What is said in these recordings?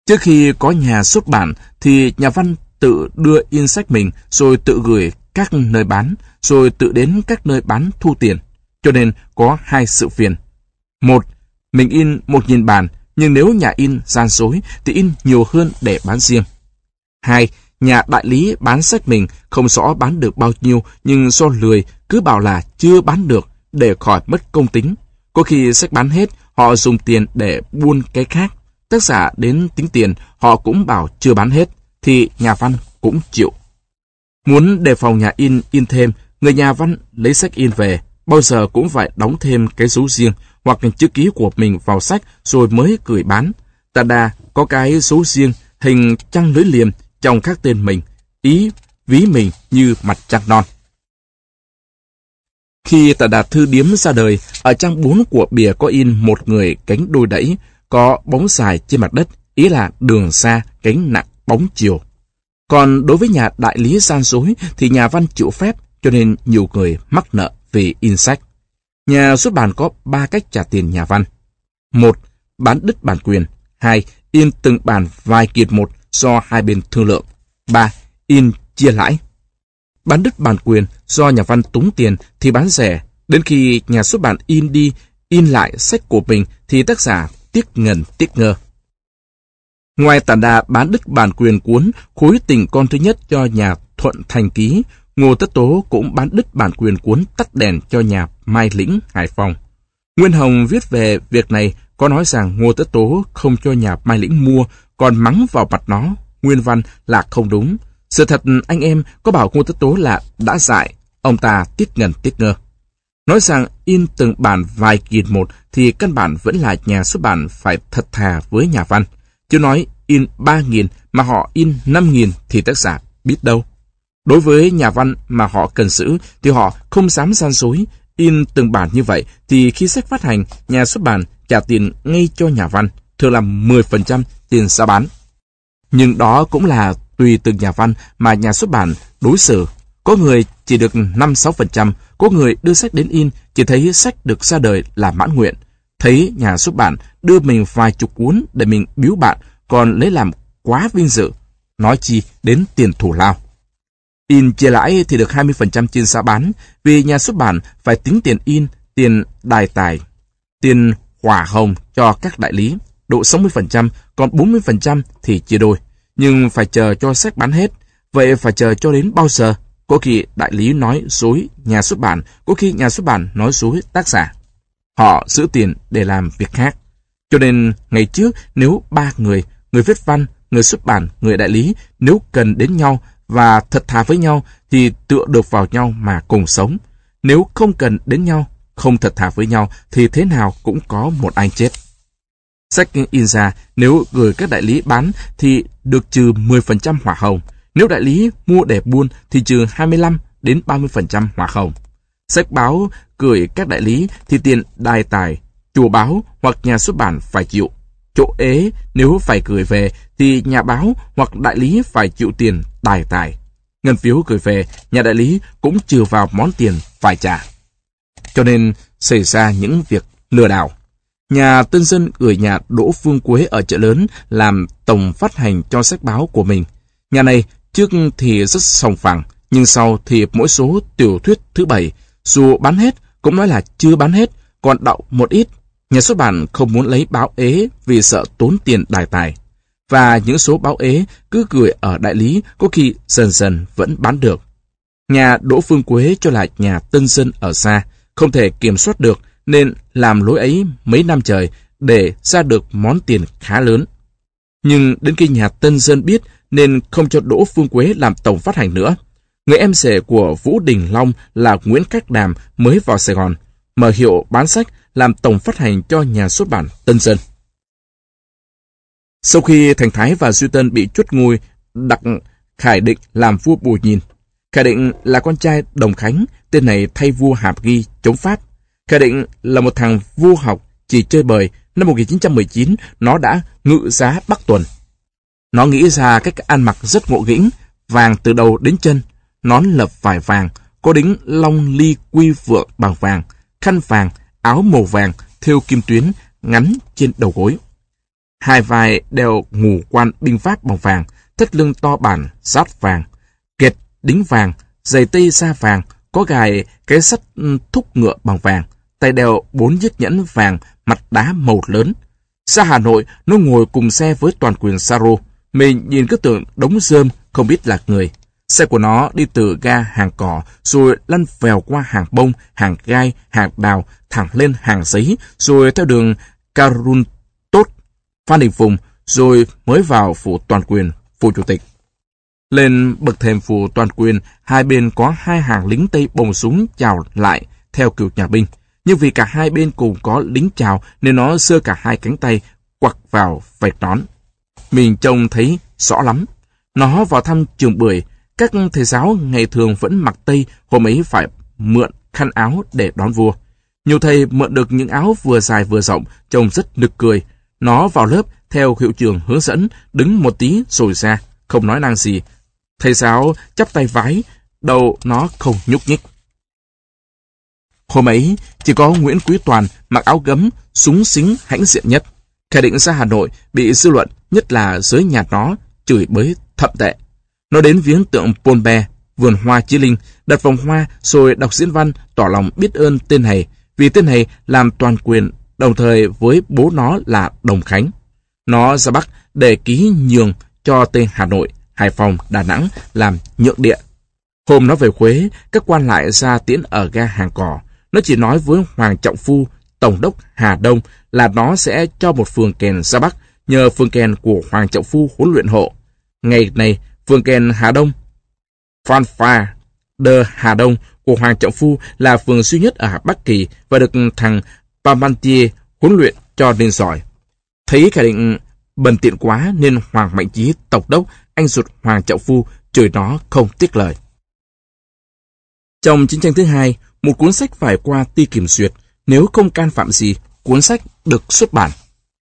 Trước khi có nhà xuất bản thì nhà văn tự đưa in sách mình, rồi tự gửi các nơi bán, rồi tự đến các nơi bán thu tiền. Cho nên có hai sự phiền. Một, mình in 1.000 bản, nhưng nếu nhà in gian dối thì in nhiều hơn để bán riêng. Hai, nhà đại lý bán sách mình không rõ bán được bao nhiêu, nhưng do lười cứ bảo là chưa bán được để khỏi mất công tính. Có khi sách bán hết, họ dùng tiền để buôn cái khác. Tác giả đến tính tiền, họ cũng bảo chưa bán hết, thì nhà văn cũng chịu. Muốn đề phòng nhà in thêm, người nhà văn lấy sách in về, bao giờ cũng phải đóng thêm cái dấu riêng hoặc chữ ký của mình vào sách rồi mới gửi bán. Tà đà có cái dấu riêng hình trăng lưỡi liềm trong các tên mình, ý ví mình như mặt trăng non. Khi Tà Đà Thư Điếm ra đời, ở trang 4 của bìa có in một người cánh đôi đẩy, có bóng dài trên mặt đất, ý là đường xa, cánh nặng, bóng chiều. Còn đối với nhà đại lý gian dối thì nhà văn chịu phép, cho nên nhiều người mắc nợ vì in sách. Nhà xuất bản có 3 cách trả tiền nhà văn. 1. Bán đứt bản quyền. 2. In từng bản vài kiệt một do hai bên thương lượng. 3. In chia lãi. Bán đứt bản quyền do nhà văn túng tiền thì bán rẻ. Đến khi nhà xuất bản in lại sách của mình thì tác giả tiếc ngần tiếc ngơ. Ngoài Tà Đà bán đứt bản quyền cuốn Khối tình con thứ nhất cho nhà Thuận Thành ký, Ngô Tất Tố cũng bán đứt bản quyền cuốn Tắt đèn cho nhà Mai Lĩnh, Hải Phòng. Nguyên Hồng viết về việc này có nói rằng Ngô Tất Tố không cho nhà Mai Lĩnh mua, còn mắng vào mặt nó. Nguyên văn là không đúng. Sự thật anh em có bảo Ngô Tất Tố là đã dại, ông ta tiếc ngần tiếc ngơ. Nói rằng in từng bản vài kiệt một thì căn bản vẫn là nhà xuất bản phải thật thà với nhà văn. Chứ nói in 3.000 mà họ in 5.000 thì tác giả biết đâu. Đối với nhà văn mà họ cần giữ thì họ không dám gian dối. In từng bản như vậy thì khi sách phát hành, nhà xuất bản trả tiền ngay cho nhà văn, thường là 10% tiền giá bán. Nhưng đó cũng là tùy từng nhà văn mà nhà xuất bản đối xử. Có người chỉ được 5-6%, có người đưa sách đến in chỉ thấy sách được ra đời là mãn nguyện. Thấy nhà xuất bản đưa mình vài chục cuốn để mình biếu bạn, còn lấy làm quá vinh dự, nói chi đến tiền thù lao. In chia lãi thì được 20% trên giá bán, vì nhà xuất bản phải tính tiền in, tiền đài tài, tiền hỏa hồng cho các đại lý, độ 60%, còn 40% thì chia đôi. Nhưng phải chờ cho sách bán hết, vậy phải chờ cho đến bao giờ? Có khi đại lý nói dối nhà xuất bản, có khi nhà xuất bản nói dối tác giả. Họ giữ tiền để làm việc khác. Cho nên ngày trước nếu 3 người viết văn, người xuất bản, người đại lý, nếu cần đến nhau và thật thà với nhau thì tựa được vào nhau mà cùng sống. Nếu không cần đến nhau, không thật thà với nhau thì thế nào cũng có một anh chết. Sách in ra, nếu gửi các đại lý bán thì được trừ 10% hỏa hồng. Nếu đại lý mua để buôn thì trừ 25-30% hỏa hồng. Sách báo gửi các đại lý thì tiền đài tài, chùa báo hoặc nhà xuất bản phải chịu. Chỗ ế nếu phải gửi về thì nhà báo hoặc đại lý phải chịu tiền đài tài. Ngân phiếu gửi về, nhà đại lý cũng trừ vào món tiền phải trả. Cho nên xảy ra những việc lừa đảo. Nhà Tân Dân gửi nhà Đỗ Phương Quế ở Chợ Lớn làm tổng phát hành cho sách báo của mình. Nhà này trước thì rất sòng phẳng, nhưng sau thì mỗi số tiểu thuyết thứ 7, dù bán hết cũng nói là chưa bán hết, còn đậu một ít. Nhà xuất bản không muốn lấy báo ế vì sợ tốn tiền đài tài. Và những số báo ế cứ gửi ở đại lý có khi dần dần vẫn bán được. Nhà Đỗ Phương Quế cho là nhà Tân Dân ở xa, không thể kiểm soát được nên làm lối ấy mấy năm trời để ra được món tiền khá lớn. Nhưng đến khi nhà Tân Dân biết nên không cho Đỗ Phương Quế làm tổng phát hành nữa. Người em rể của Vũ Đình Long là Nguyễn Cách Đàm mới vào Sài Gòn, mở hiệu bán sách làm tổng phát hành cho nhà xuất bản Tân Dân. Sau khi Thành Thái và Duy Tân bị truất ngôi, đặt Khải Định làm vua Bù Nhìn. Khải Định là con trai Đồng Khánh, tên này thay vua Hạp Ghi chống Pháp. Khải Định là một thằng vua học chỉ chơi bời. Năm 1919, nó đã ngự giá Bắc Tuần. Nó nghĩ ra cách ăn mặc rất ngộ nghĩnh, vàng từ đầu đến chân, nón lập vải vàng, có đính long ly quy vượng bằng vàng, khăn vàng, áo màu vàng, thêu kim tuyến, ngắn trên đầu gối. hai vai đeo ngũ quan binh pháp bằng vàng, thắt lưng to bản, sát vàng, kệt đính vàng, giày tây da vàng, có gài cái sắt thúc ngựa bằng vàng, tay đeo 4 chiếc nhẫn vàng, mặt đá màu lớn. Ra Hà Nội, nó ngồi cùng xe với toàn quyền Saro. Mình nhìn cứ tưởng đống rơm, không biết là người. Xe của nó đi từ ga Hàng Cỏ, rồi lăn vèo qua Hàng Bông, Hàng Gai, Hàng Đào, thẳng lên Hàng Giấy, rồi theo đường Carun Tốt, Phan Đình Phùng, rồi mới vào phủ toàn quyền, phủ chủ tịch. Lên bậc thềm phủ toàn quyền, hai bên có hai hàng lính Tây bồng súng chào lại theo kiểu nhà binh. Nhưng vì cả hai bên cùng có lính chào nên nó giơ cả hai cánh tay quặc vào vạch nón. Mình trông thấy rõ lắm. Nó vào thăm trường Bưởi. Các thầy giáo ngày thường vẫn mặc Tây, hôm ấy phải mượn khăn áo để đón vua. Nhiều thầy mượn được những áo vừa dài vừa rộng, trông rất nực cười. Nó vào lớp theo hiệu trưởng hướng dẫn, đứng một tí rồi ra, không nói năng gì. Thầy giáo chắp tay vái, đầu nó không nhúc nhích. Hôm ấy, chỉ có Nguyễn Quý Toàn mặc áo gấm, súng xính hãnh diện nhất. Khải Định ra Hà Nội bị dư luận, nhất là giới nhà nó, chửi bới thậm tệ. Nó đến viếng tượng Paul Bert, vườn hoa Chí Linh, đặt vòng hoa rồi đọc diễn văn tỏ lòng biết ơn tên này, vì tên này làm toàn quyền đồng thời với bố nó là Đồng Khánh. Nó ra Bắc để ký nhường cho tên Hà Nội, Hải Phòng, Đà Nẵng làm nhượng địa. Hôm nó về Huế, các quan lại ra tiễn ở ga Hàng Cỏ. Nó chỉ nói với Hoàng Trọng Phu, Tổng đốc Hà Đông, là nó sẽ cho một phường kèn ra Bắc, nhờ phường kèn của Hoàng Trọng Phu huấn luyện hộ. Ngày này, phường kèn Hà Đông, Fanfare de Hà Đông của Hoàng Trọng Phu là phường duy nhất ở Bắc Kỳ và được thằng Parmentier huấn luyện cho nên giỏi. Thấy Khải Định bần tiện quá nên Hoàng Mạnh Chí, Tổng đốc, anh ruột Hoàng Trọng Phu, chửi nó không tiếc lời. Trong chiến tranh thứ hai, một cuốn sách phải qua ti kiểm duyệt, nếu không can phạm gì, cuốn sách được xuất bản.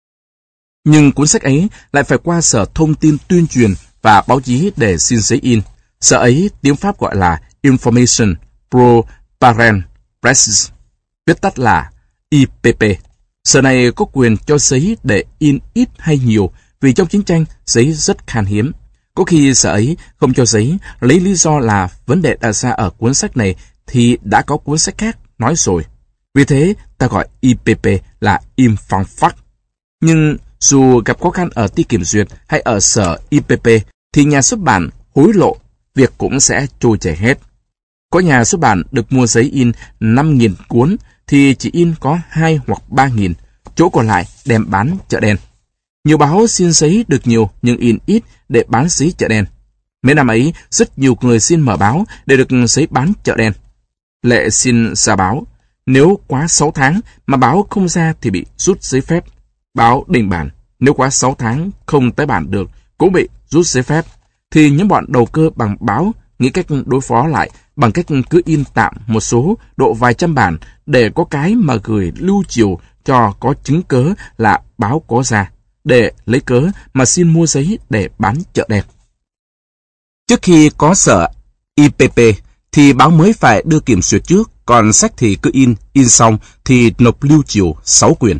Nhưng cuốn sách ấy lại phải qua Sở Thông tin Tuyên truyền và Báo chí để xin giấy in. Sở ấy tiếng Pháp gọi là Information Pro Parent Press, viết tắt là IPP. Sở này có quyền cho giấy để in ít hay nhiều, vì trong chiến tranh giấy rất khan hiếm. Có khi sở ấy không cho giấy, lấy lý do là vấn đề đặt ra ở cuốn sách này thì đã có cuốn sách khác nói rồi. Vì thế, ta gọi IPP là im phăng phắc. Nhưng dù gặp khó khăn ở ti kiểm duyệt hay ở sở IPP, thì nhà xuất bản hối lộ, việc cũng sẽ trôi chảy hết. Có nhà xuất bản được mua giấy in 5.000 cuốn, thì chỉ in có 2 hoặc 3.000, chỗ còn lại đem bán chợ đen. Nhiều báo xin giấy được nhiều nhưng in ít để bán giấy chợ đen. Mấy năm ấy, rất nhiều người xin mở báo để được giấy bán chợ đen. Lệ xin ra báo. Nếu quá 6 tháng mà báo không ra thì bị rút giấy phép. Báo đình bản. Nếu quá 6 tháng không tái bản được cũng bị rút giấy phép. Thì những bọn đầu cơ bằng báo nghĩ cách đối phó lại bằng cách cứ in tạm một số độ vài trăm bản để có cái mà gửi lưu triều cho có chứng cớ là báo có ra, để lấy cớ mà xin mua giấy để bán chợ đen. Trước khi có sở IPP thì báo mới phải đưa kiểm duyệt trước, còn sách thì cứ in xong thì nộp lưu triều 6 quyền.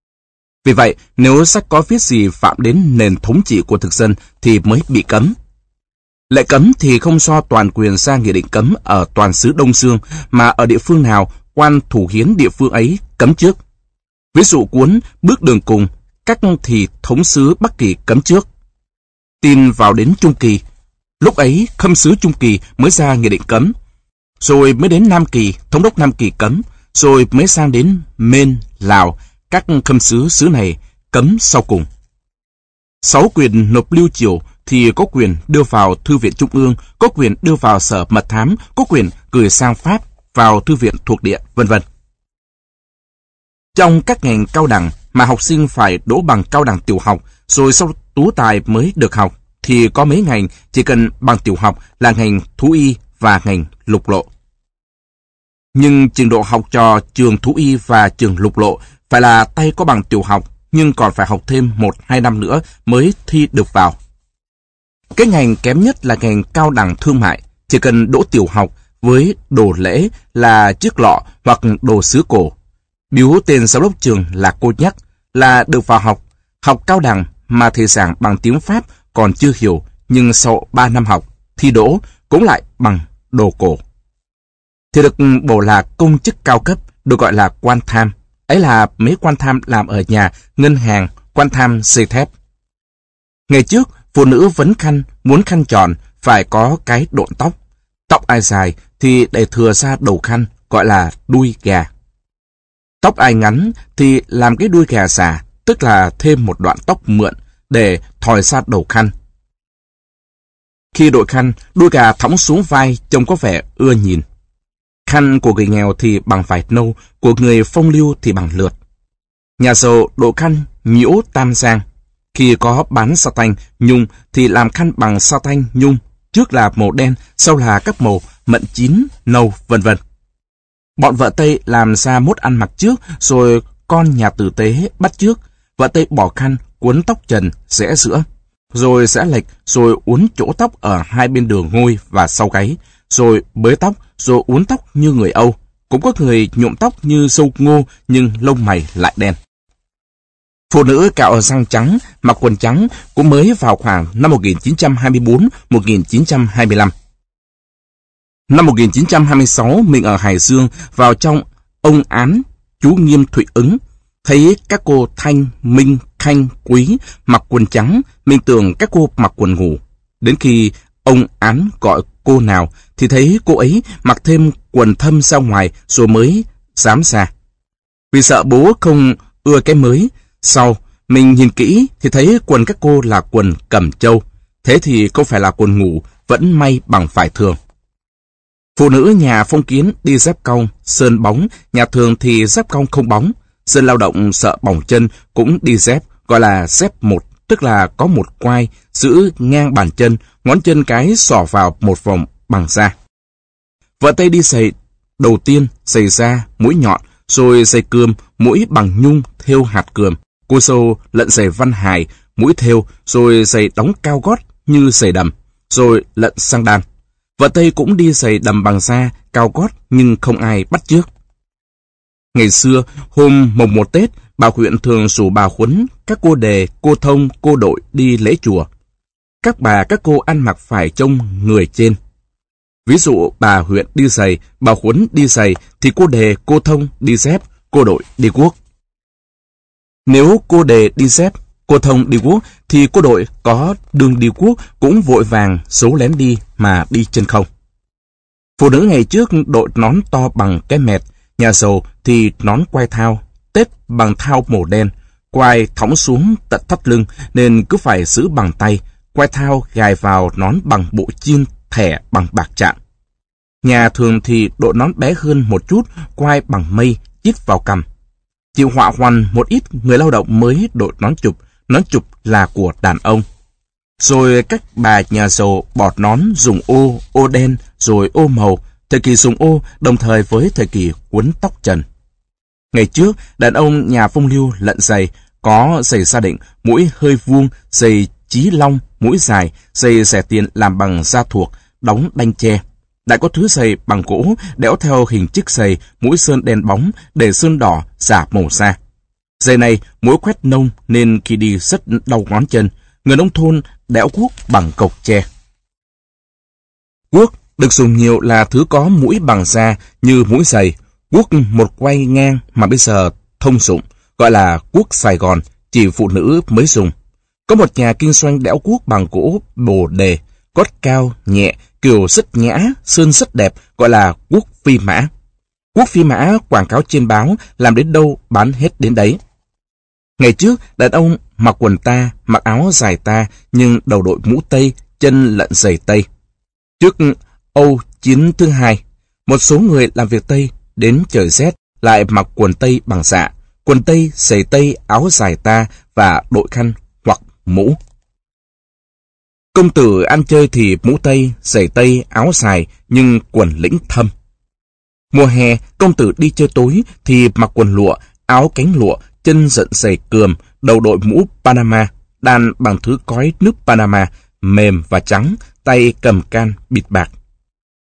Vì vậy, nếu sách có viết gì phạm đến nền thống trị của thực dân thì mới bị cấm. Lệ cấm thì không do toàn quyền ra nghị định cấm ở toàn xứ Đông Dương, mà ở địa phương nào, quan thủ hiến địa phương ấy cấm trước. Ví dụ cuốn Bước đường cùng, các thì thống sứ Bắc Kỳ cấm trước. Tin vào đến Trung Kỳ, lúc ấy khâm sứ Trung Kỳ mới ra nghị định cấm, rồi mới đến Nam Kỳ, thống đốc Nam Kỳ cấm, rồi mới sang đến Mên, Lào, các khâm sứ xứ này cấm sau cùng. 6 quyền nộp lưu triều thì có quyền đưa vào Thư viện Trung ương, có quyền đưa vào Sở Mật thám, có quyền gửi sang Pháp vào thư viện thuộc địa, vân vân. Trong các ngành cao đẳng mà học sinh phải đỗ bằng cao đẳng tiểu học, rồi sau tú tài mới được học, thì có mấy ngành chỉ cần bằng tiểu học là ngành thú y và ngành lục lộ. Nhưng trình độ học trò trường thú y và trường lục lộ phải là tay có bằng tiểu học, nhưng còn phải học thêm 1-2 năm nữa mới thi được vào. Cái ngành kém nhất là ngành cao đẳng thương mại, chỉ cần đỗ tiểu học với đồ lễ là chiếc lọ hoặc đồ sứ cổ. Biếu tên giám đốc trường là cô nhắc là được vào học, Học cao đẳng mà thầy giảng bằng tiếng Pháp còn chưa hiểu, nhưng sau 3 năm học, thi đỗ cũng lại bằng đồ cổ. Thì được bổ là công chức cao cấp, được gọi là quan tham. Ấy là mấy quan tham làm ở nhà, ngân hàng, quan tham xây thép. Ngày trước, phụ nữ vấn khăn, muốn khăn tròn, phải có cái độn tóc. Tóc ai dài thì để thừa ra đầu khăn, gọi là đuôi gà. Tóc ai ngắn thì làm cái đuôi gà xà, tức là thêm một đoạn tóc mượn để thòi ra đầu khăn. Khi đội khăn, đuôi gà thõng xuống vai trông có vẻ ưa nhìn. Khăn của người nghèo thì bằng vải nâu, của người phong lưu thì bằng lượt. Nhà giàu độ khăn nhiễu tam giang. Khi có bán sa tanh, nhung thì làm khăn bằng sa tanh, nhung. Trước là màu đen, sau là các màu mận chín, nâu, vân vân. Bọn vợ Tây làm ra mốt ăn mặc trước, rồi con nhà tử tế bắt trước. Vợ Tây bỏ khăn, cuốn tóc trần, rẽ giữa, rồi rẽ lệch, rồi uốn chỗ tóc ở hai bên đường ngôi và sau gáy, rồi bới tóc, rồi uốn tóc như người Âu. Cũng có người nhuộm tóc như sâu ngô, nhưng lông mày lại đen. Phụ nữ cạo răng trắng, mặc quần trắng cũng mới vào khoảng năm 1924-1925. Năm 1926, mình ở Hải Dương vào trong ông án chú Nghiêm Thụy Ứng, thấy các cô Thanh, Minh, Khanh, Quý mặc quần trắng, mình tưởng các cô mặc quần ngủ. Đến khi ông án gọi cô nào thì thấy cô ấy mặc thêm quần thâm ra ngoài rồi mới dám ra. Vì sợ bố không ưa cái mới, sau mình nhìn kỹ thì thấy quần các cô là quần cẩm châu, thế thì không phải là quần ngủ, vẫn may bằng vải thường. Phụ nữ nhà phong kiến đi dép cong, sơn bóng, nhà thường thì dép cong không bóng. Dân lao động sợ bỏng chân cũng đi dép, gọi là dép một, tức là có một quai giữ ngang bàn chân, ngón chân cái xỏ vào một vòng bằng da. Vợ Tây đi giày đầu tiên, giày da, mũi nhọn, rồi giày cườm, mũi bằng nhung, thêu hạt cườm. Cô dâu lận giày văn hài, mũi thêu, rồi giày đóng cao gót như giày đầm, rồi lận sang đan. Vợ Tây cũng đi giày đầm bằng da, cao gót nhưng không ai bắt chước. Ngày xưa, hôm mồng 1 Tết, bà huyện thường rủ bà Khuấn, các cô đề, cô thông, cô đội đi lễ chùa. Các bà các cô ăn mặc phải trông người trên. Ví dụ bà huyện đi giày, bà Khuấn đi giày, thì cô đề, cô thông đi dép, cô đội đi guốc. Nếu cô đề đi dép, cô thông đi guốc, thì cô đội có đường đi guốc cũng vội vàng số lén đi mà đi chân không. Phụ nữ ngày trước đội nón to bằng cái mẹt, nhà giàu thì nón quai thao, tết bằng thao màu đen, quai thõng xuống tận thắt lưng nên cứ phải giữ bằng tay, quai thao gài vào nón bằng bộ chiên thẻ bằng bạc chạm. Nhà thường thì đội nón bé hơn một chút, quai bằng mây, chít vào cằm. Chịu họa hoằn một ít người lao động mới đội nón chụp là của đàn ông. Rồi các bà nhà giàu bọt nón dùng ô đen, rồi ô màu, thời kỳ dùng ô đồng thời với thời kỳ quấn tóc trần. Ngày trước, đàn ông nhà phong lưu lận giày, có giày gia định, mũi hơi vuông, giày chí long, mũi dài, giày rẻ tiền làm bằng da thuộc, đóng đanh tre. Lại có thứ giày bằng gỗ, đẽo theo hình chiếc giày, mũi sơn đen bóng, để sơn đỏ, giả màu da. Giày này mũi khoét nông nên khi đi rất đau ngón chân. Người nông thôn đẽo guốc bằng cộc tre. Guốc được dùng nhiều là thứ có mũi bằng da như mũi giày. Guốc một quay ngang mà bây giờ thông dụng, gọi là guốc Sài Gòn, chỉ phụ nữ mới dùng. Có một nhà kinh doanh đẽo guốc bằng gỗ bồ đề, gót cao, nhẹ, kiểu rất nhã, sơn rất đẹp, gọi là guốc phi mã. Guốc phi mã quảng cáo trên báo, làm đến đâu bán hết đến đấy. Ngày trước, đàn ông mặc quần ta, mặc áo dài ta, nhưng đầu đội mũ Tây, chân lận giày Tây. Trước Âu Chiến thứ 2, một số người làm việc Tây đến trời rét lại mặc quần Tây bằng dạ, quần Tây, giày Tây, áo dài ta và đội khăn hoặc mũ. Công tử ăn chơi thì mũ Tây, giày Tây, áo dài nhưng quần lĩnh thâm. Mùa hè, công tử đi chơi tối thì mặc quần lụa, áo cánh lụa, chân giận giày cườm, đầu đội mũ Panama, đan bằng thứ cói nước Panama, mềm và trắng, tay cầm can bịt bạc.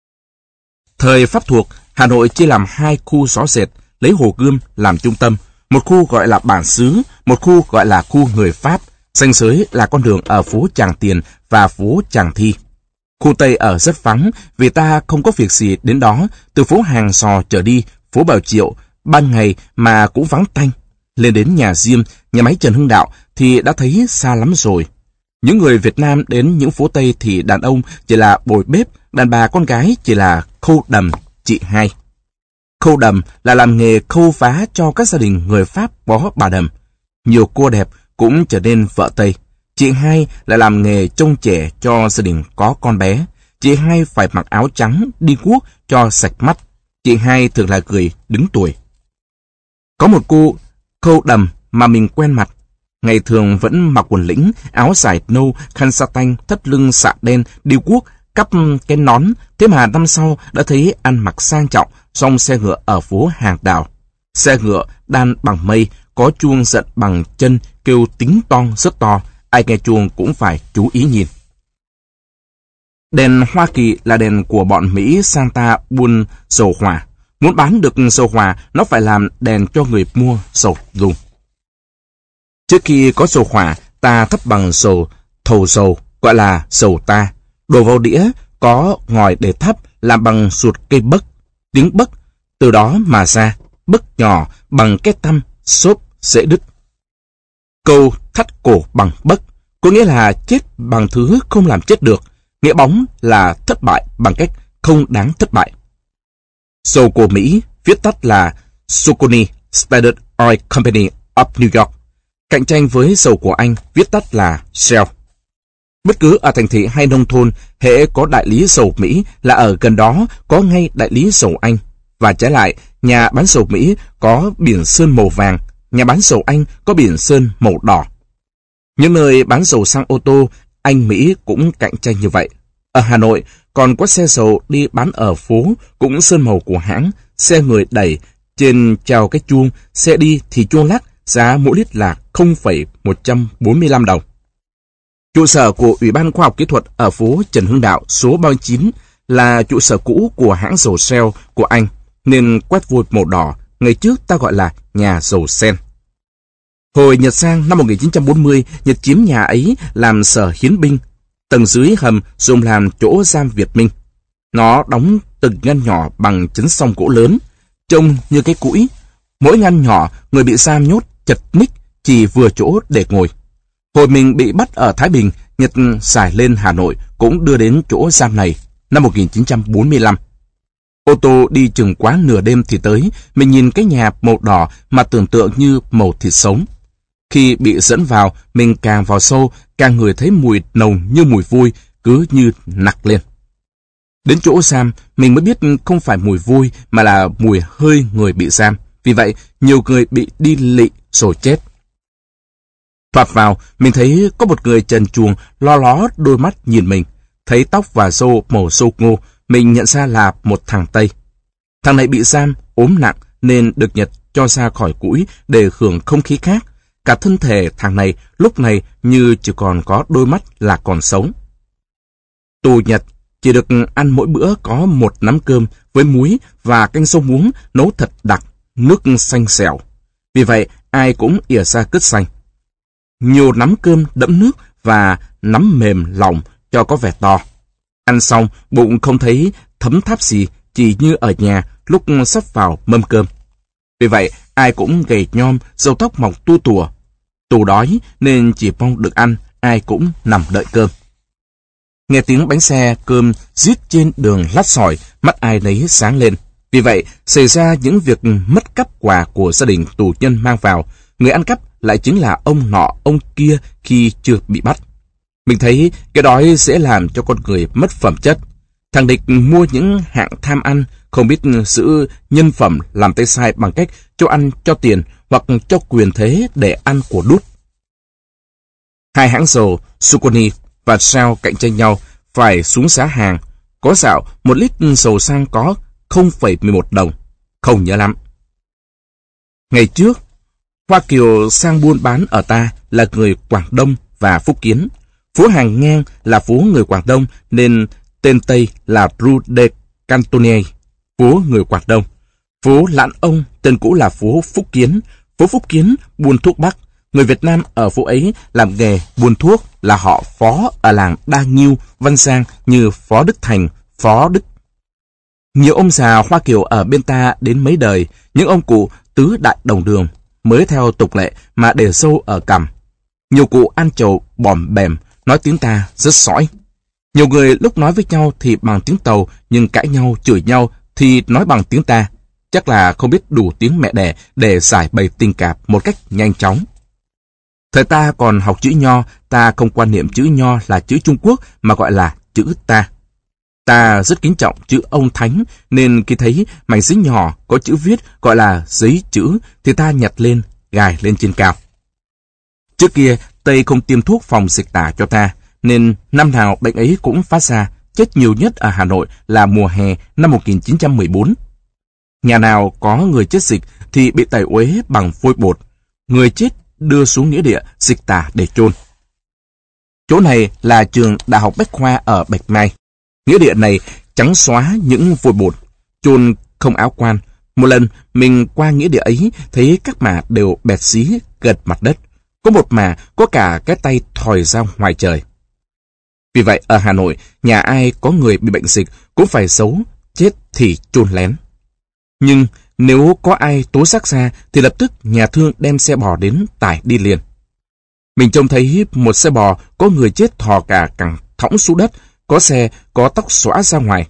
Thời Pháp thuộc, Hà Nội chia làm 2 khu rõ rệt, lấy Hồ Gươm làm trung tâm. một khu gọi là bản xứ, một khu gọi là khu người Pháp, ranh giới là con đường ở phố Tràng Tiền và phố Tràng Thi. Khu Tây ở rất vắng vì ta không có việc gì đến đó, từ phố Hàng Sò trở đi, phố Bảo Triệu, ban ngày mà cũng vắng tanh. Lên đến nhà Diêm, nhà máy Trần Hưng Đạo thì đã thấy xa lắm rồi. Những người Việt Nam đến những phố Tây thì đàn ông chỉ là bồi bếp, đàn bà con gái chỉ là khâu đầm, chị hai. Khâu đầm là làm nghề khâu vá cho các gia đình người Pháp bó bà đầm. Nhiều cô đẹp cũng trở nên vợ Tây. Chị hai là làm nghề trông trẻ cho gia đình có con bé. Chị hai phải mặc áo trắng, đi guốc cho sạch mắt. Chị hai thường là người đứng tuổi. Có một cô khâu đầm mà mình quen mặt. Ngày thường vẫn mặc quần lĩnh, áo dài nâu, khăn sa tanh, thắt lưng xạ đen, đi guốc, cắp cái nón. Thế mà năm sau đã thấy ăn mặc sang trọng, song xe ngựa ở phố Hàng Đào. Xe ngựa đan bằng mây, có chuông giận bằng chân, kêu tính toang rất to. Ai nghe chuông cũng phải chú ý nhìn. Đèn Hoa Kỳ là đèn của bọn Mỹ sang ta buôn dầu hỏa. Muốn bán được dầu hỏa, nó phải làm đèn cho người mua dầu dùng. Trước khi có dầu hỏa, ta thắp bằng dầu thầu dầu, gọi là dầu ta. Đổ vào đĩa, có ngòi để thắp, làm bằng ruột cây bấc. Tiếng bấc, từ đó mà ra, bấc nhỏ bằng cái tăm, xốp, dễ đứt. Câu thắt cổ bằng bấc, có nghĩa là chết bằng thứ không làm chết được. Nghĩa bóng là thất bại bằng cách không đáng thất bại. Dầu của Mỹ, viết tắt là Socony Standard Oil Company of New York. Cạnh tranh với dầu của Anh, viết tắt là Shell. Bất cứ ở thành thị hay nông thôn, hễ có đại lý dầu Mỹ là ở gần đó có ngay đại lý dầu Anh. Và trái lại, nhà bán dầu Mỹ có biển sơn màu vàng, nhà bán dầu Anh có biển sơn màu đỏ. Những nơi bán dầu xăng ô tô, Anh Mỹ cũng cạnh tranh như vậy. Ở Hà Nội, còn có xe dầu đi bán ở phố, cũng sơn màu của hãng, xe người đẩy, trên treo cái chuông, xe đi thì chuông lắc, giá mỗi lít là 0,145 đồng. Trụ sở của Ủy ban Khoa học Kỹ thuật ở phố Trần Hưng Đạo số 39 là trụ sở cũ của hãng dầu Shell của Anh, nên quét vôi màu đỏ, ngày trước ta gọi là nhà dầu sen. Hồi Nhật sang năm 1940, Nhật chiếm nhà ấy làm sở hiến binh. Tầng dưới hầm dùng làm chỗ giam Việt Minh. Nó đóng từng ngăn nhỏ bằng chấn song gỗ lớn, trông như cái cũi. Mỗi ngăn nhỏ, người bị giam nhốt chật ních, chỉ vừa chỗ để ngồi. Hồi mình bị bắt ở Thái Bình, Nhật xài lên Hà Nội cũng đưa đến chỗ giam này, năm 1945. Ô tô đi chừng quá nửa đêm thì tới, mình nhìn cái nhà màu đỏ mà tưởng tượng như màu thịt sống. Khi bị dẫn vào, mình càng vào sâu, càng ngửi thấy mùi nồng như mùi vôi, cứ như nặc lên. Đến chỗ giam, mình mới biết không phải mùi vôi mà là mùi hơi người bị giam. Vì vậy, nhiều người bị đi lị rồi chết. Thoạt vào, mình thấy có một người trần truồng lo ló đôi mắt nhìn mình. Thấy tóc và râu màu sâu ngô, mình nhận ra là một thằng Tây. Thằng này bị giam, ốm nặng nên được Nhật cho ra khỏi cũi để hưởng không khí khác. Cả thân thể thằng này lúc này như chỉ còn có đôi mắt là còn sống. Tù Nhật chỉ được ăn mỗi bữa có một nắm cơm với muối và canh rau muống nấu thật đặc, nước xanh xẻo. Vì vậy, ai cũng ỉa ra cứt xanh. Nhiều nắm cơm đẫm nước và nắm mềm lòng cho có vẻ to. Ăn xong, bụng không thấy thấm tháp gì, chỉ như ở nhà lúc sắp vào mâm cơm. Vì vậy, ai cũng gầy nhom, râu tóc mọc tua tủa. Tù đói nên chỉ mong được ăn, ai cũng nằm đợi cơm. Nghe tiếng bánh xe cơm rít trên đường lát sỏi, mắt ai nấy sáng lên. Vì vậy, xảy ra những việc mất cắp quà của gia đình tù nhân mang vào. Người ăn cắp lại chính là ông nọ ông kia khi chưa bị bắt. Mình thấy cái đói sẽ làm cho con người mất phẩm chất. Thằng địch mua những hạng tham ăn, không biết giữ nhân phẩm, làm tay sai bằng cách cho ăn cho tiền hoặc cho quyền thế để ăn của đút. Hai hãng dầu Socony và Shell cạnh tranh nhau phải xuống giá hàng. Có dạo 1 lít dầu xăng có 0,11 đồng. Không nhớ lắm. Ngày trước, Hoa Kiều sang buôn bán ở ta là người Quảng Đông và Phúc Kiến. Phố Hàng Ngang là phố người Quảng Đông nên tên Tây là Rue de Cantonnier, phố người Quảng Đông. Phố Lãn Ông tên cũ là phố Phúc Kiến, Phố Phúc Kiến buôn thuốc Bắc. Người Việt Nam ở phố ấy làm nghề buôn thuốc là họ Phó ở làng Đa Nghiêu, Văn Giang như Phó Đức Thành, Phó Đức. Nhiều ông già Hoa Kiều ở bên ta đến mấy đời, những ông cụ tứ đại đồng đường, mới theo tục lệ mà để sâu ở cằm. Nhiều cụ ăn trầu bòm bèm, nói tiếng ta rất sõi. Nhiều người lúc nói với nhau thì bằng tiếng Tàu, nhưng cãi nhau, chửi nhau thì nói bằng tiếng ta. Chắc là không biết đủ tiếng mẹ đẻ để giải bày tình cảm một cách nhanh chóng. Thời ta còn học chữ Nho, ta không quan niệm chữ Nho là chữ Trung Quốc mà gọi là chữ ta. Ta rất kính trọng chữ ông Thánh, nên khi thấy mảnh giấy nhỏ có chữ viết gọi là giấy chữ thì ta nhặt lên, gài lên trên cao. Trước kia, Tây không tiêm thuốc phòng dịch tả cho ta, nên năm nào bệnh ấy cũng phát ra. Chết nhiều nhất ở Hà Nội là mùa hè năm 1914. Nhà nào có người chết dịch thì bị tẩy uế bằng vôi bột. Người chết đưa xuống nghĩa địa dịch tả để chôn. Chỗ này là trường Đại học Bách Khoa ở Bạch Mai. Nghĩa địa này trắng xóa những vôi bột, chôn không áo quan. Một lần mình qua nghĩa địa ấy thấy các mả đều bẹt xí gật mặt đất. Có một mả có cả cái tay thòi ra ngoài trời. Vì vậy ở Hà Nội, nhà ai có người bị bệnh dịch cũng phải giấu, chết thì chôn lén. Nhưng nếu có ai tố xác ra thì lập tức nhà thương đem xe bò đến tải đi liền. Mình trông thấy một xe bò có người chết thò cả cẳng thõng xuống đất, có xe có tóc xõa ra ngoài.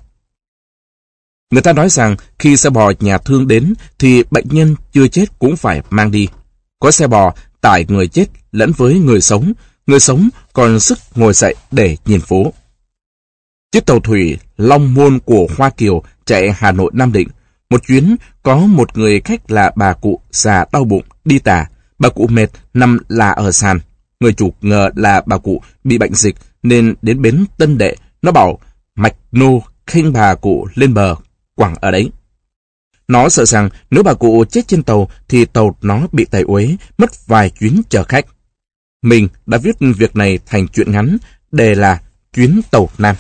Người ta nói rằng khi xe bò nhà thương đến thì bệnh nhân chưa chết cũng phải mang đi. Có xe bò tải người chết lẫn với người sống còn sức ngồi dậy để nhìn phố. Chiếc tàu thủy Long Môn của Hoa Kiều chạy Hà Nội Nam Định. Một chuyến có một người khách là bà cụ già đau bụng, đi tả. Bà cụ mệt nằm là ở sàn. Người chủ ngờ là bà cụ bị bệnh dịch nên đến bến Tân Đệ. Nó bảo mạch nô khênh bà cụ lên bờ, quẳng ở đấy. Nó sợ rằng nếu bà cụ chết trên tàu thì tàu nó bị tẩy uế, mất vài chuyến chở khách. Mình đã viết việc này thành truyện ngắn, đề là Chuyến Tàu Nam.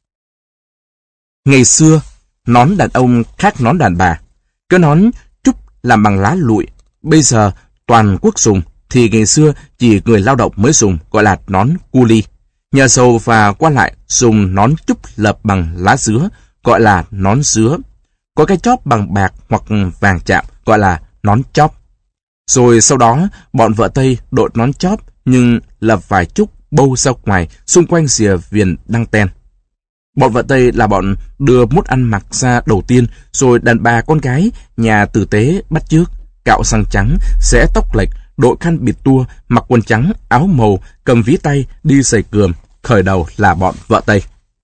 Ngày xưa, nón đàn ông khác nón đàn bà. Cái nón trúc làm bằng lá lụi, bây giờ toàn quốc dùng, thì ngày xưa chỉ người lao động mới dùng, gọi là nón cu li. Nhà giàu và qua lại dùng nón trúc lợp bằng lá dứa, gọi là nón dứa. Có cái chóp bằng bạc hoặc vàng chạm, gọi là nón chóp. Rồi sau đó, bọn vợ Tây đội nón chóp nhưng lập vài chút bâu ra ngoài xung quanh rìa viền đăng ten. Bọn vợ Tây là bọn đưa mốt ăn mặc ra đầu tiên, rồi đàn bà con gái nhà tử tế bắt chước, cạo răng trắng, xẻ tóc lệch, đội khăn bịt tua, mặc quần trắng, áo màu, cầm ví tay, đi giày cườm, khởi đầu là bọn vợ Tây.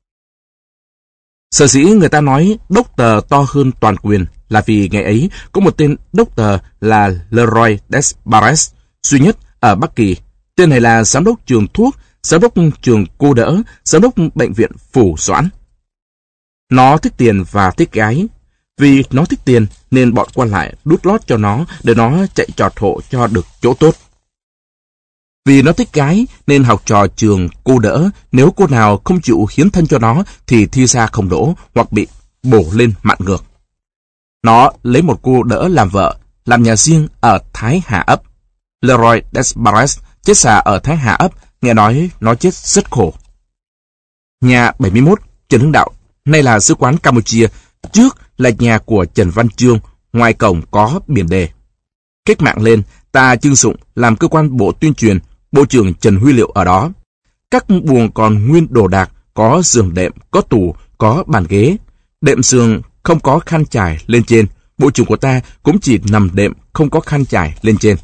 Sở dĩ người ta nói đốc tờ to hơn toàn quyền là vì ngày ấy có một tên đốc tờ là Leroy Desbarres duy nhất ở Bắc Kỳ. Tên này là giám đốc trường thuốc, giám đốc trường cô đỡ, giám đốc bệnh viện Phủ Doãn. Nó thích tiền và thích gái. Vì nó thích tiền nên bọn quan lại đút lót cho nó để nó chạy trọt hộ cho được chỗ tốt. Vì nó thích gái nên học trò trường cô đỡ, nếu cô nào không chịu hiến thân cho nó thì thi ra không đỗ hoặc bị bổ lên mạn ngược. Nó lấy một cô đỡ làm vợ, làm nhà riêng ở Thái Hà Ấp. Leroy Desbarres chết xà ở Thái Hà Ấp, nghe nói nó chết rất khổ. Nhà 71 Trần Hưng Đạo, nay là sứ quán Campuchia, trước là nhà của Trần Văn Chương, ngoài cổng có biển đề. Cách mạng lên, ta trưng dụng làm cơ quan bộ tuyên truyền, bộ trưởng Trần Huy Liệu ở đó. Các buồng còn nguyên đồ đạc, có giường đệm, có tủ, có bàn ghế. Đệm giường không có khăn trải lên trên, bộ trưởng của ta cũng chỉ nằm đệm không có khăn trải lên trên.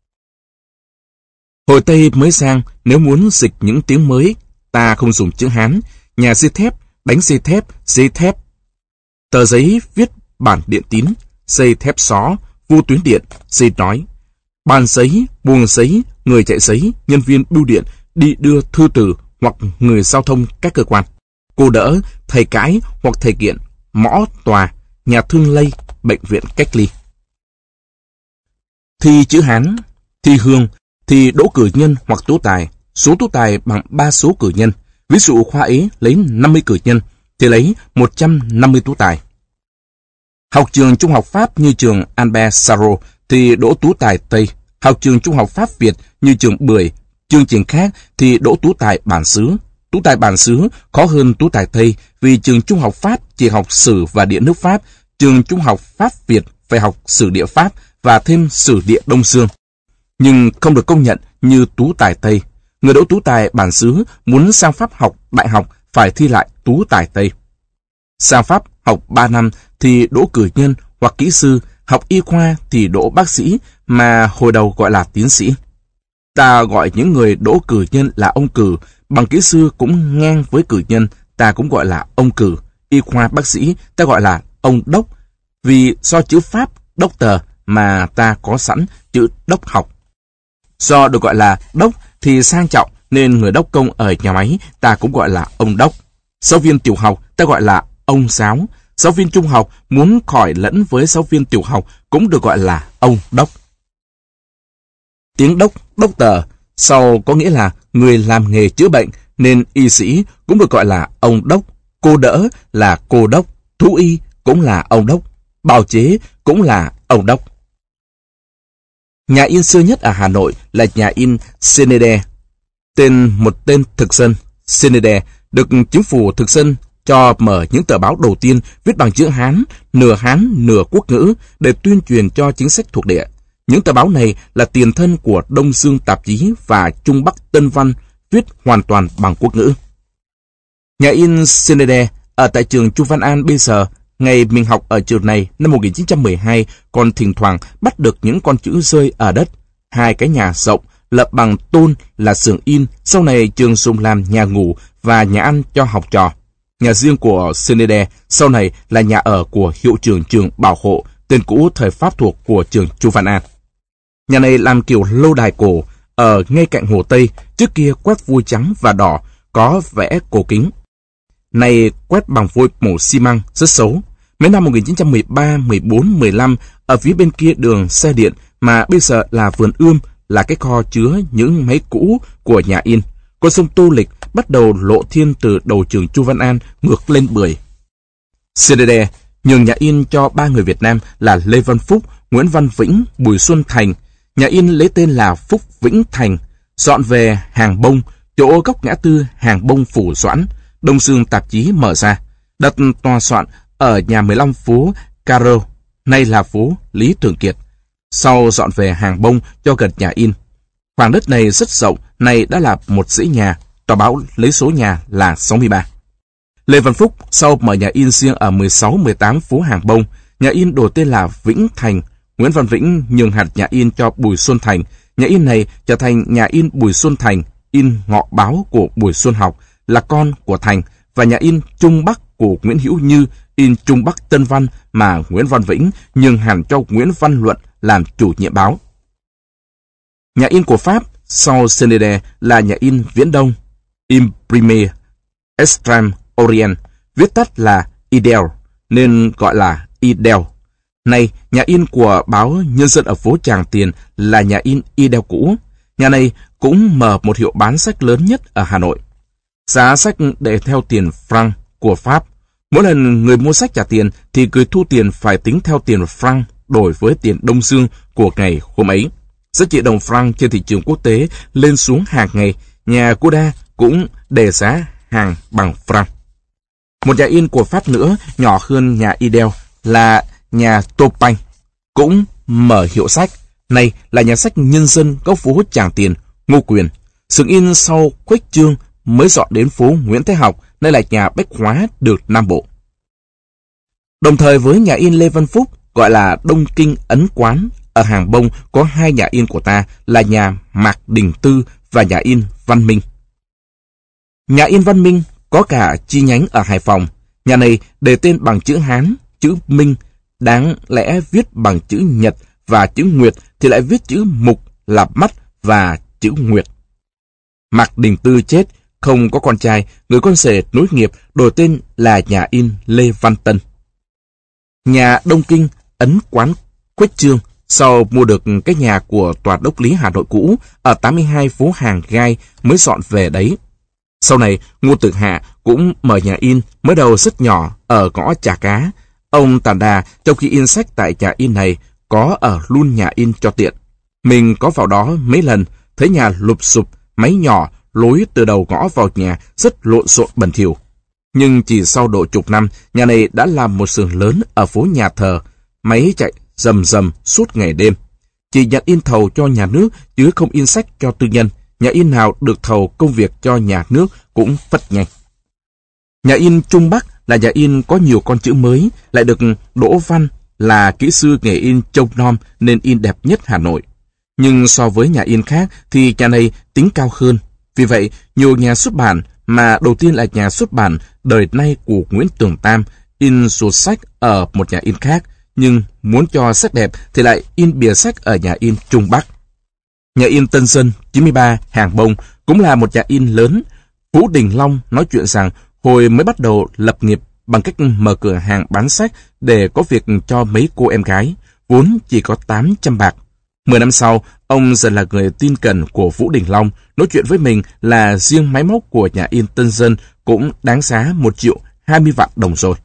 Hồi Tây mới sang, nếu muốn dịch những tiếng mới, ta không dùng chữ Hán, nhà dây thép, đánh dây thép. Tờ giấy viết bản điện tín, dây thép xó, vô tuyến điện, dây nói. Bàn giấy, buồng giấy, người chạy giấy, nhân viên bưu điện đi đưa thư từ hoặc người giao thông các cơ quan. Cô đỡ, thầy cãi hoặc thầy kiện, mõ tòa, nhà thương lây, bệnh viện cách ly. Thi chữ Hán, thi hương, thì đỗ cử nhân hoặc tú tài, số tú tài bằng 3 số cử nhân. Ví dụ khoa ấy lấy 50 cử nhân, thì lấy 150 tú tài. Học trường trung học Pháp như trường Albert Sarraut thì đỗ tú tài Tây. Học trường Trung học Pháp Việt như trường Bưởi, chương trình khác thì đỗ tú tài bản xứ. Tú tài bản xứ khó hơn tú tài Tây vì trường Trung học Pháp chỉ học sử và địa nước Pháp, trường Trung học Pháp Việt phải học sử địa Pháp và thêm sử địa Đông Dương. Nhưng không được công nhận như tú tài Tây. Người đỗ tú tài bản xứ muốn sang Pháp học đại học phải thi lại tú tài Tây. Sang Pháp học 3 năm thì đỗ cử nhân hoặc kỹ sư, học y khoa thì đỗ bác sĩ mà hồi đầu gọi là tiến sĩ. Ta gọi những người đỗ cử nhân là ông cử, bằng kỹ sư cũng ngang với cử nhân, ta cũng gọi là ông cử, y khoa bác sĩ ta gọi là ông đốc, vì do chữ Pháp doctor mà ta có sẵn chữ đốc học. Do được gọi là đốc thì sang trọng nên người đốc công ở nhà máy ta cũng gọi là ông đốc. Giáo viên tiểu học ta gọi là ông giáo. Giáo viên trung học muốn khỏi lẫn với giáo viên tiểu học cũng được gọi là ông đốc. Tiếng đốc, doctor, sau có nghĩa là người làm nghề chữa bệnh, nên y sĩ cũng được gọi là ông đốc, cô đỡ là cô đốc, thú y cũng là ông đốc, bào chế cũng là ông đốc. Nhà in xưa nhất ở Hà Nội là nhà in Senede. Một tên thực dân, Senede, được chính phủ thực dân cho mở những tờ báo đầu tiên viết bằng chữ Hán nửa quốc ngữ để tuyên truyền cho chính sách thuộc địa. Những tờ báo này là tiền thân của Đông Dương Tạp chí và Trung Bắc Tân Văn, viết hoàn toàn bằng quốc ngữ. Nhà in Senede ở tại trường Chu Văn An bây giờ, ngày mình học ở trường này năm 1912, còn thỉnh thoảng bắt được những con chữ rơi ở đất. Hai cái nhà rộng, lập bằng tôn là xưởng in, sau này trường dùng làm nhà ngủ và nhà ăn cho học trò. Nhà riêng của Senede sau này là nhà ở của hiệu trưởng trường Bảo Hộ, tên cũ thời Pháp thuộc của trường Chu Văn An. Nhà này làm kiểu lâu đài cổ, ở ngay cạnh hồ Tây, trước kia quét vôi trắng và đỏ, có vẽ cổ kính. Này quét bằng vôi màu xi măng, rất xấu. Mấy năm 1913, 14, 15, ở phía bên kia đường xe điện mà bây giờ là vườn ươm, là cái kho chứa những máy cũ của nhà in. Con sông Tô Lịch bắt đầu lộ thiên từ đầu trường Chu Văn An ngược lên Bưởi. Senede nhường nhà in cho 3 người Việt Nam là Lê Văn Phúc, Nguyễn Văn Vĩnh, Bùi Xuân Thành. Nhà in lấy tên là Phúc Vĩnh Thành, dọn về Hàng Bông, chỗ góc ngã tư Hàng Bông Phủ Doãn. Đông Dương Tạp chí mở ra, đặt tòa soạn ở nhà 15 phố Caro, nay là phố Lý Thường Kiệt. Sau dọn về Hàng Bông cho gần nhà in. Khoảng đất này rất rộng, này đã là một dãy nhà, tòa báo lấy số nhà là 63. Lê Văn Phúc sau mở nhà in riêng ở 16, 18 phố Hàng Bông, nhà in đổi tên là Vĩnh Thành. Nguyễn Văn Vĩnh nhường hạt nhà in cho Bùi Xuân Thành. Nhà in này trở thành nhà in Bùi Xuân Thành, in ngọ báo của Bùi Xuân Học, là con của Thành, và nhà in Trung Bắc của Nguyễn Hữu Như, in Trung Bắc Tân Văn mà Nguyễn Văn Vĩnh nhường hẳn cho Nguyễn Văn Luận làm chủ nhiệm báo. Nhà in của Pháp sau Senede là nhà in Viễn Đông, Imprimer Extreme Orient, viết tắt là Idel, nên gọi là Idel. Này, nhà in của báo Nhân dân ở phố Tràng Tiền là nhà in Idel cũ. Nhà này cũng mở một hiệu bán sách lớn nhất ở Hà Nội. Giá sách để theo tiền franc của Pháp. Mỗi lần người mua sách trả tiền thì người thu tiền phải tính theo tiền franc đổi với tiền Đông Dương của ngày hôm ấy. Giá trị đồng franc trên thị trường quốc tế lên xuống hàng ngày. Nhà Coda cũng đề giá hàng bằng franc. Một nhà in của Pháp nữa nhỏ hơn nhà Idel là nhà Topanh, cũng mở hiệu sách. Này là nhà sách Nhân dân góc phố Tràng Tiền, Ngô Quyền. Xưởng in sau khuếch trương mới dọn đến phố Nguyễn Thái Học, nay là nhà Bách Hóa được Nam Bộ. Đồng thời với nhà in Lê Văn Phúc, gọi là Đông Kinh Ấn Quán, ở Hàng Bông có 2 nhà in của ta là nhà Mạc Đình Tư và nhà in Văn Minh. Nhà in Văn Minh có cả chi nhánh ở Hải Phòng. Nhà này đề tên bằng chữ Hán, chữ Minh, đáng lẽ viết bằng chữ Nhật, và chữ Nguyệt thì lại viết chữ Mục là mắt và chữ Nguyệt. Mạc Đình Tư chết, không có con trai, người con rể nối nghiệp đổi tên là nhà in Lê Văn Tân. Nhà Đông Kinh Ấn Quán Quách Trương sau mua được cái nhà của tòa đốc lý Hà Nội cũ ở 82 phố Hàng Gai mới dọn về đấy. Sau này Ngô Tự Hạ cũng mở nhà in, mới đầu rất nhỏ ở ngõ Chả Cá. Ông Tản Đà trong khi in sách tại nhà in này có ở luôn nhà in cho tiện. Mình có vào đó mấy lần, thấy nhà lụp xụp, máy nhỏ, lối từ đầu ngõ vào nhà rất lộn xộn bẩn thỉu. Nhưng chỉ sau độ chục năm, nhà này đã làm một xưởng lớn ở phố nhà thờ, máy chạy rầm rầm suốt ngày đêm. Chỉ nhận in thầu cho nhà nước chứ không in sách cho tư nhân. Nhà in nào được thầu công việc cho nhà nước cũng phất nhanh. Nhà in Trung Bắc là nhà in có nhiều con chữ mới, lại được Đỗ Văn là kỹ sư nghề in trông nom nên in đẹp nhất Hà Nội. Nhưng so với nhà in khác thì nhà này tính cao hơn. Vì vậy, nhiều nhà xuất bản, mà đầu tiên là nhà xuất bản đời nay của Nguyễn Tường Tam, in sổ sách ở một nhà in khác, nhưng muốn cho sách đẹp thì lại in bìa sách ở nhà in Trung Bắc. Nhà in Tân Dân 93 Hàng Bông cũng là một nhà in lớn. Vũ Đình Long nói chuyện rằng hồi mới bắt đầu lập nghiệp bằng cách mở cửa hàng bán sách để có việc cho mấy cô em gái, vốn chỉ có 800 bạc. 10 năm sau, ông dần là người tin cẩn của Vũ Đình Long, nói chuyện với mình là riêng máy móc của nhà in Tân Dân cũng đáng giá 1.020.000 đồng rồi.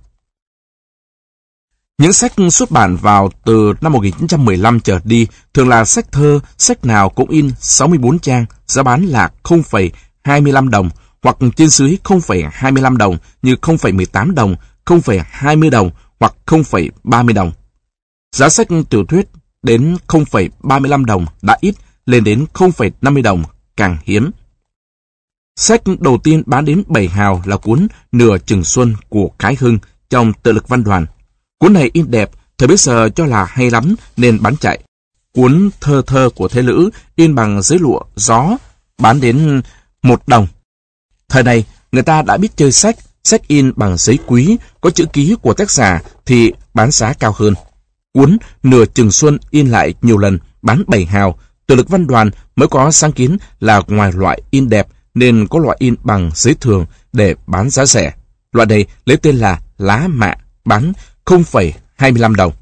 Những sách xuất bản vào từ năm 1915 trở đi thường là sách thơ, sách nào cũng in 64 trang, giá bán là 0,25 đồng, hoặc trên dưới 0,25 đồng như 0,18 đồng, 0,20 đồng hoặc 0,30 đồng. Giá sách tiểu thuyết đến 0,35 đồng đã ít, lên đến 0,50 đồng càng hiếm. Sách đầu tiên bán đến 7 hào là cuốn Nửa Chừng Xuân của Cái Hưng trong Tự Lực Văn Đoàn. Cuốn này in đẹp, thời bấy giờ cho là hay lắm nên bán chạy. Cuốn Thơ Thơ của Thế Lữ in bằng giấy lụa gió, bán đến 1 đồng. Thời này, người ta đã biết chơi sách, sách in bằng giấy quý, có chữ ký của tác giả thì bán giá cao hơn. Cuốn Nửa Chừng Xuân in lại nhiều lần, bán 7 hào. Tự Lực Văn Đoàn mới có sáng kiến là ngoài loại in đẹp nên có loại in bằng giấy thường để bán giá rẻ. Loại này lấy tên là lá mạ, bán 0,25 đồng.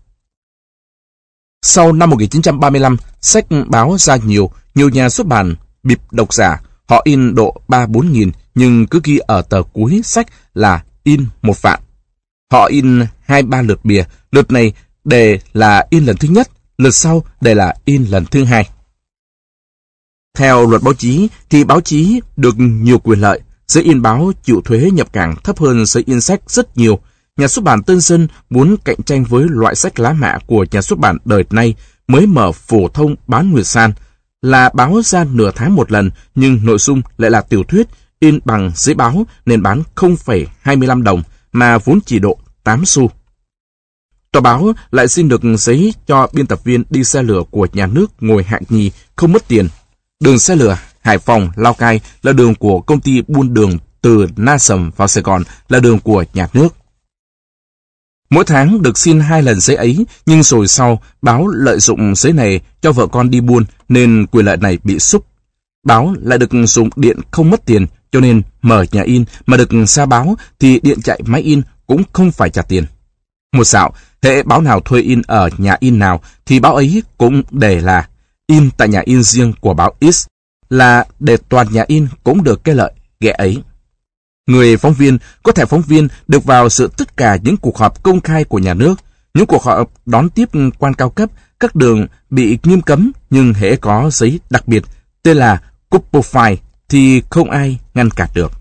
Sau năm 1935, sách báo ra nhiều nhà xuất bản bịp độc giả. Họ in độ 3-4 nghìn nhưng cứ ghi ở tờ cuối sách là in 1 vạn. Họ in 2-3 lượt bìa, lượt này đề là in lần thứ nhất, lượt sau đề là in lần thứ hai. Theo luật báo chí thì báo chí được nhiều quyền lợi, giấy in báo chịu thuế nhập cảng thấp hơn giấy in sách rất nhiều. Nhà xuất bản Tân Dân muốn cạnh tranh với loại sách lá mạ của nhà xuất bản đời nay mới mở phổ thông bán Nguyệt San, là báo ra nửa tháng một lần nhưng nội dung lại là tiểu thuyết in bằng giấy báo nên bán 0,25 đồng mà vốn chỉ độ 8 xu. Tòa báo lại xin được giấy cho biên tập viên đi xe lửa của nhà nước ngồi hạng nhì không mất tiền. Đường xe lửa Hải Phòng, Lào Cai là đường của công ty buôn đường, từ Na Sầm vào Sài Gòn là đường của nhà nước. Mỗi tháng được xin 2 lần giấy ấy, nhưng rồi sau, báo lợi dụng giấy này cho vợ con đi buôn nên quyền lợi này bị xúc. Báo lại được dùng điện không mất tiền, cho nên mở nhà in mà được ra báo thì điện chạy máy in cũng không phải trả tiền. Một dạo, hễ báo nào thuê in ở nhà in nào thì báo ấy cũng đề là in tại nhà in riêng của báo X, là để toàn nhà in cũng được cái lợi ghẹ ấy. Người phóng viên có thẻ phóng viên được vào dự tất cả những cuộc họp công khai của nhà nước. Những cuộc họp đón tiếp quan cao cấp, các đường bị nghiêm cấm nhưng hễ có giấy đặc biệt tên là Cupofile thì không ai ngăn cản được.